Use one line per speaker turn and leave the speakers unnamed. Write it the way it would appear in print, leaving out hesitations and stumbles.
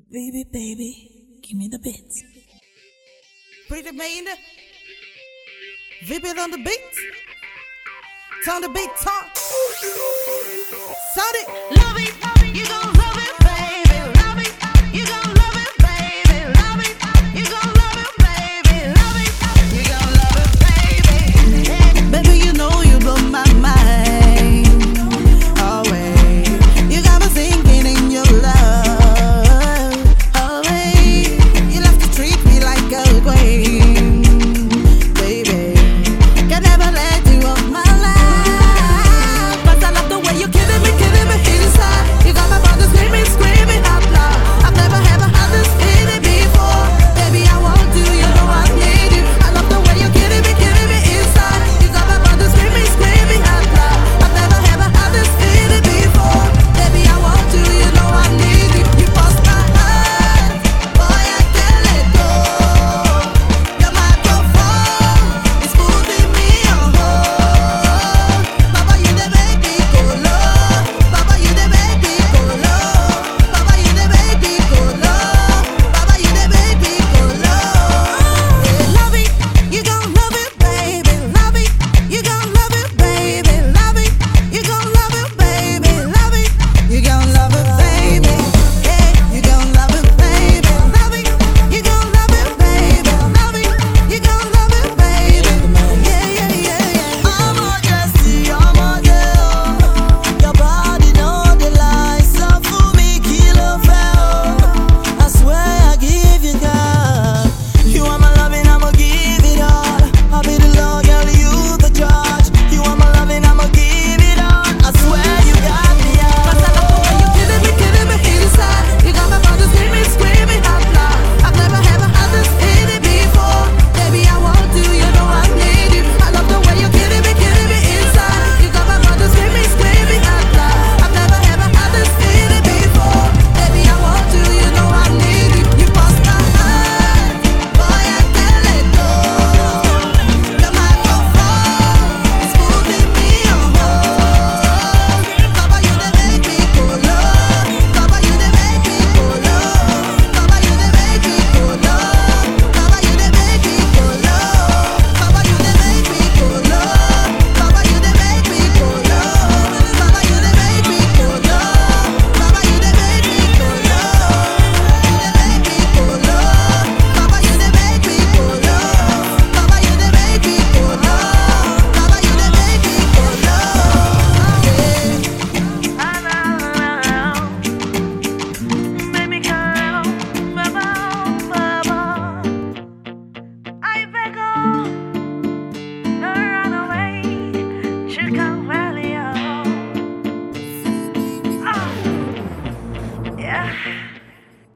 Baby, baby, give me the beats.
Pretty man, vibe on the beat. Turn the beat talk. Sound it.
Love it, you gon' love it, baby. Love it, you gon' love it, baby. Love it, you gon' love it, baby. Love it, you gon' love it, baby. Yeah.
Baby, you know you blow my mind. Always, you got me sinking in your love. Always, you love to treat me like a queen, baby. Can never let you off my life. 'Cause I love the way you killing me inside. You got my body screaming out loud. I've never ever had this feeling before. Baby, I want you, you know I need you. I love the way you killing me inside. You got my body screaming out loud. I've never ever had this feeling before. Baby, I want you, you know I need you. You bust my heart, boy, I can't let go. Your microphone is putting me on hold. Baba, you the baby go low. Baba, you the baby go low. Baba, you the baby go low. Baba, you the baby go low. Love it, you gon' love it, baby. Love it, you gon' love it, baby. Love it, you gon' love it, baby. Love it, you gon' love it, baby. Yeah, you gon' love it, baby. Love it, you gon' love it, baby. Love it, you gon' love it, baby. Yeah. I'm a Jesse, I'm a girl. Your body know the lies. Love for me, kilo fell. I swear I give you God. You are my loving, I'ma give it all. I'll be the Lord, girl, you the judge. You are my loving, I'ma give it all. I swear you got me out. 'Cause I love the way you killing me inside. You got my body screaming out loud. I've never ever had this feeling before. Baby, I want you, you know I need you. I love the way you killing me inside. You got my body screaming out loud. I've never ever had this feeling before. Baby, I want you, you know I need you. You bust my heart, boy, I can't let go. Your microphone is putting me on hold. Baba, you the baby go low. Baba, you the baby go low. Baba, you the baby go low. Baba, you the baby go low. Baba, you the baby go low. Baba, you the baby go low. Baba, you the baby go low. Baba, you the baby go low. The baby go low. Baba, you the baby go low. Baba, you the baby go low. Baba, you the baby go low.
Baby girl, baba, I beg you, don't run away. Chicago Valley, yeah.